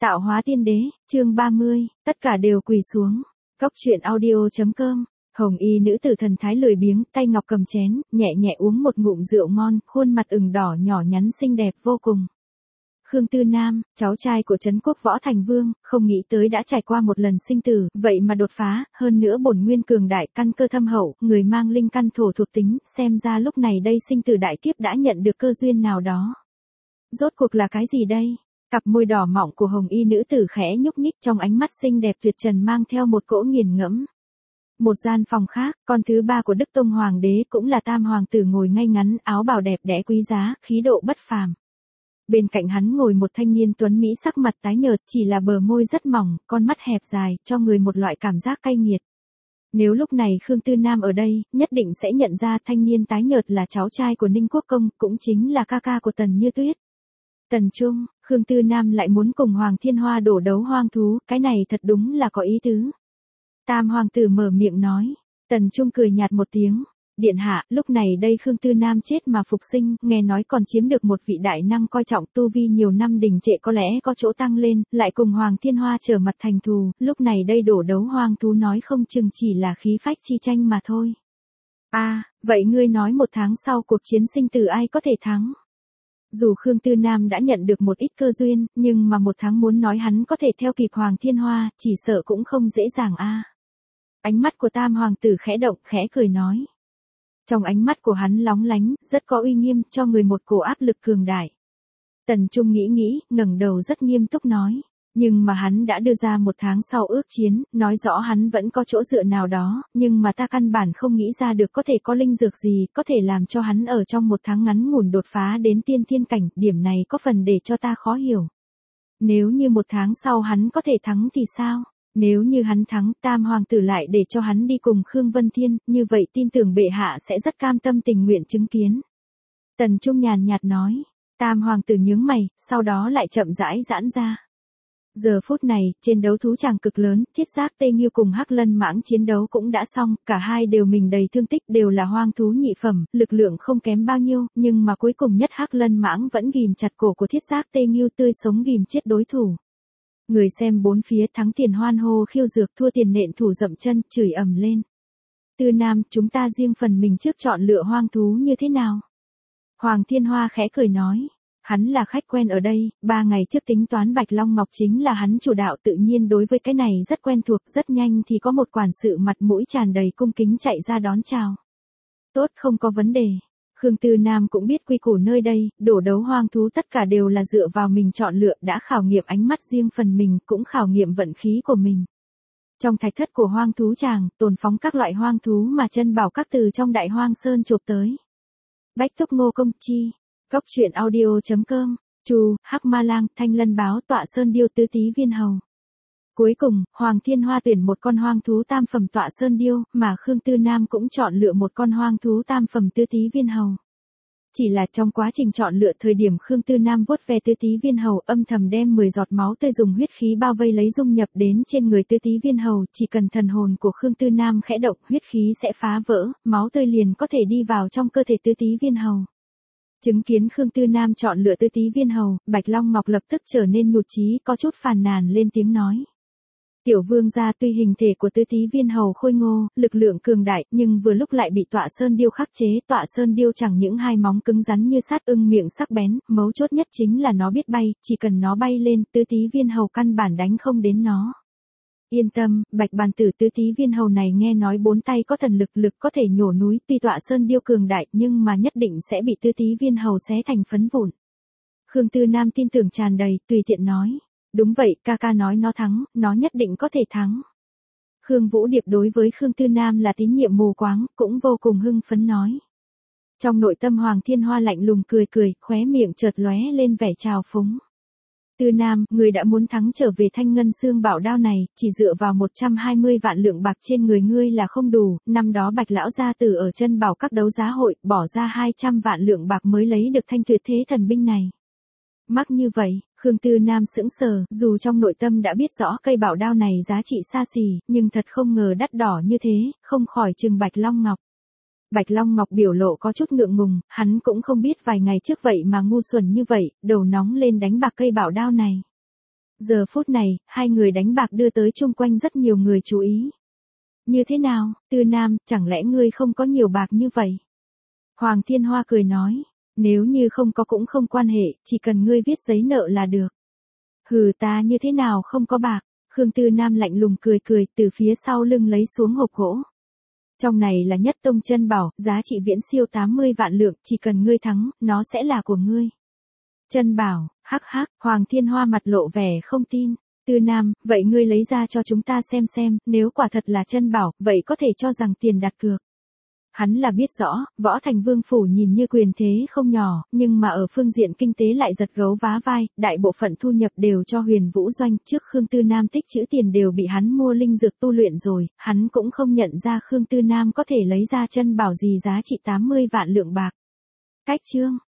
Tạo hóa tiên đế, chương 30, tất cả đều quỳ xuống. Cốc truyện audio.com. Hồng y nữ tử thần thái lười biếng, tay ngọc cầm chén, nhẹ nhẹ uống một ngụm rượu ngon, khuôn mặt ửng đỏ nhỏ nhắn xinh đẹp vô cùng. Khương Tư Nam, cháu trai của Trấn Quốc Võ Thành Vương, không nghĩ tới đã trải qua một lần sinh tử, vậy mà đột phá, hơn nữa bổn nguyên cường đại, căn cơ thâm hậu, người mang linh căn thổ thuộc tính, xem ra lúc này đây sinh tử đại kiếp đã nhận được cơ duyên nào đó. Rốt cuộc là cái gì đây? Cặp môi đỏ mọng của hồng y nữ tử khẽ nhúc nhích, trong ánh mắt xinh đẹp tuyệt trần mang theo một cỗ nghiền ngẫm. Một gian phòng khác, con thứ ba của Đức Tông Hoàng đế cũng là Tam Hoàng tử ngồi ngay ngắn, áo bào đẹp đẽ quý giá, khí độ bất phàm. Bên cạnh hắn ngồi một thanh niên tuấn mỹ sắc mặt tái nhợt, chỉ là bờ môi rất mỏng, con mắt hẹp dài, cho người một loại cảm giác cay nghiệt. Nếu lúc này Khương Tư Nam ở đây, nhất định sẽ nhận ra thanh niên tái nhợt là cháu trai của Ninh Quốc Công, cũng chính là ca ca của Tần Như Tuyết. Tần Trung, Khương Tư Nam lại muốn cùng Hoàng Thiên Hoa đổ đấu hoang thú, cái này thật đúng là có ý tứ. Tam Hoàng tử mở miệng nói, Tần Trung cười nhạt một tiếng. Điện hạ, lúc này đây Khương Tư Nam chết mà phục sinh, nghe nói còn chiếm được một vị đại năng coi trọng, tu vi nhiều năm đình trệ có lẽ có chỗ tăng lên, lại cùng Hoàng Thiên Hoa trở mặt thành thù, lúc này đây đổ đấu hoang thú nói không chừng chỉ là khí phách chi tranh mà thôi. Vậy ngươi nói một tháng sau cuộc chiến sinh tử ai có thể thắng? Dù Khương Tư Nam đã nhận được một ít cơ duyên, nhưng mà một tháng muốn nói hắn có thể theo kịp Hoàng Thiên Hoa, chỉ sợ cũng không dễ dàng Ánh mắt của Tam Hoàng tử khẽ động, khẽ cười nói. Trong ánh mắt của hắn lóng lánh, rất có uy nghiêm, cho người một cổ áp lực cường đại. Tần Trung nghĩ, ngẩng đầu rất nghiêm túc nói. Nhưng mà hắn đã đưa ra một tháng sau ước chiến, nói rõ hắn vẫn có chỗ dựa nào đó, nhưng mà ta căn bản không nghĩ ra được có thể có linh dược gì, có thể làm cho hắn ở trong một tháng ngắn ngủn đột phá đến tiên thiên cảnh, điểm này có phần để cho ta khó hiểu. Nếu như một tháng sau hắn có thể thắng thì sao? Nếu như hắn thắng, Tam Hoàng tử lại để cho hắn đi cùng Khương Vân Thiên, như vậy tin tưởng bệ hạ sẽ rất cam tâm tình nguyện chứng kiến. Tần Trung nhàn nhạt nói, Tam Hoàng tử nhướng mày, sau đó lại chậm rãi giãn ra. Giờ phút này, trên đấu thú tràng cực lớn, Thiết Giác Tê Nghiêu cùng Hắc Lân Mãng chiến đấu cũng đã xong, cả hai đều mình đầy thương tích, đều là hoang thú nhị phẩm, lực lượng không kém bao nhiêu, nhưng mà cuối cùng nhất Hắc Lân Mãng vẫn ghìm chặt cổ của Thiết Giác Tê Nghiêu, tươi sống ghìm chết đối thủ. Người xem bốn phía thắng tiền hoan hô khiêu dược, thua tiền nện thủ dậm chân, chửi ầm lên. Tư Nam, chúng ta riêng phần mình trước chọn lựa hoang thú như thế nào? Hoàng Thiên Hoa khẽ cười nói. Hắn là khách quen ở đây, 3 ngày trước tính toán Bạch Long Ngọc chính là hắn chủ đạo, tự nhiên đối với cái này rất quen thuộc, rất nhanh thì có một quản sự mặt mũi tràn đầy cung kính chạy ra đón chào. Tốt, không có vấn đề. Khương Tư Nam cũng biết quy củ nơi đây, đổ đấu hoang thú tất cả đều là dựa vào mình chọn lựa, đã khảo nghiệm ánh mắt riêng phần mình, cũng khảo nghiệm vận khí của mình. Trong thạch thất của hoang thú tràng, tồn phóng các loại hoang thú mà chân bảo các từ trong đại hoang sơn chộp tới. Bách Túc Ngô Công Chi. Cốc truyện audio.com, Chu, Hắc Ma Lang, Thanh Lân Báo, Tọa Sơn Điêu, Tứ Tí Viên Hầu. Cuối cùng, Hoàng Thiên Hoa tuyển một con hoang thú tam phẩm Tọa Sơn Điêu, mà Khương Tư Nam cũng chọn lựa một con hoang thú tam phẩm Tứ Tí Viên Hầu. Chỉ là trong quá trình chọn lựa thời điểm Khương Tư Nam vuốt ve Tứ Tí Viên Hầu, âm thầm đem 10 giọt máu tươi dùng huyết khí bao vây lấy dung nhập đến trên người Tứ Tí Viên Hầu, chỉ cần thần hồn của Khương Tư Nam khẽ động, huyết khí sẽ phá vỡ, máu tươi liền có thể đi vào trong cơ thể Tứ Tí Viên Hầu. Chứng kiến Khương Tư Nam chọn lựa Tứ Tí Viên Hầu, Bạch Long Ngọc lập tức trở nên nhụt chí, có chút phàn nàn lên tiếng nói. Tiểu vương gia, tuy hình thể của Tứ Tí Viên Hầu khôi ngô, lực lượng cường đại, nhưng vừa lúc lại bị Tọa Sơn Điêu khắc chế, Tọa Sơn Điêu chẳng những hai móng cứng rắn như sắt, ưng miệng sắc bén, mấu chốt nhất chính là nó biết bay, chỉ cần nó bay lên, Tứ Tí Viên Hầu căn bản đánh không đến nó. Yên tâm, Bạch Bàn tử, Tứ Tí Viên Hầu này nghe nói 4 tay có thần lực có thể nhổ núi, tuy Tọa Sơn Điêu cường đại, nhưng mà nhất định sẽ bị Tứ Tí Viên Hầu xé thành phấn vụn. Khương Tư Nam tin tưởng tràn đầy, tùy tiện nói. Đúng vậy, ca ca nói nó thắng, nó nhất định có thể thắng. Khương Vũ Điệp đối với Khương Tư Nam là tín nhiệm mù quáng, cũng vô cùng hưng phấn nói. Trong nội tâm Hoàng Thiên Hoa lạnh lùng cười, khóe miệng chợt lóe lên vẻ trào phúng. Tư Nam, người đã muốn thắng trở về Thanh Ngân Xương Bảo Đao này, chỉ dựa vào 120 vạn lượng bạc trên người ngươi là không đủ, năm đó Bạch lão gia tử ở chân bảo các đấu giá hội, bỏ ra 200 vạn lượng bạc mới lấy được thanh tuyệt thế thần binh này. Mắc như vậy, Khương Tư Nam sững sờ, dù trong nội tâm đã biết rõ cây bảo đao này giá trị xa xỉ, nhưng thật không ngờ đắt đỏ như thế, không khỏi trừng Bạch Long Ngọc. Bạch Long Ngọc biểu lộ có chút ngượng ngùng, hắn cũng không biết vài ngày trước vậy mà ngu xuẩn như vậy, đầu nóng lên đánh bạc cây bảo đao này. Giờ phút này, hai người đánh bạc đưa tới chung quanh rất nhiều người chú ý. Như thế nào, Tư Nam, chẳng lẽ ngươi không có nhiều bạc như vậy? Hoàng Thiên Hoa cười nói, nếu như không có cũng không quan hệ, chỉ cần ngươi viết giấy nợ là được. Hừ, ta như thế nào không có bạc? Khương Tư Nam lạnh lùng cười cười, từ phía sau lưng lấy xuống hộp gỗ. Trong này là nhất tông chân bảo, giá trị viễn siêu 80 vạn lượng, chỉ cần ngươi thắng, nó sẽ là của ngươi. Chân bảo, hắc hắc, Hoàng Thiên Hoa mặt lộ vẻ không tin. Tư Nam, vậy ngươi lấy ra cho chúng ta xem, nếu quả thật là chân bảo, vậy có thể cho rằng tiền đặt cược. Hắn là biết rõ, Võ Thành Vương phủ nhìn như quyền thế không nhỏ, nhưng mà ở phương diện kinh tế lại giật gấu vá vai, đại bộ phận thu nhập đều cho Huyền Vũ Doanh, trước Khương Tư Nam tích trữ tiền đều bị hắn mua linh dược tu luyện rồi, hắn cũng không nhận ra Khương Tư Nam có thể lấy ra chân bảo gì giá trị 80 vạn lượng bạc. Cách chương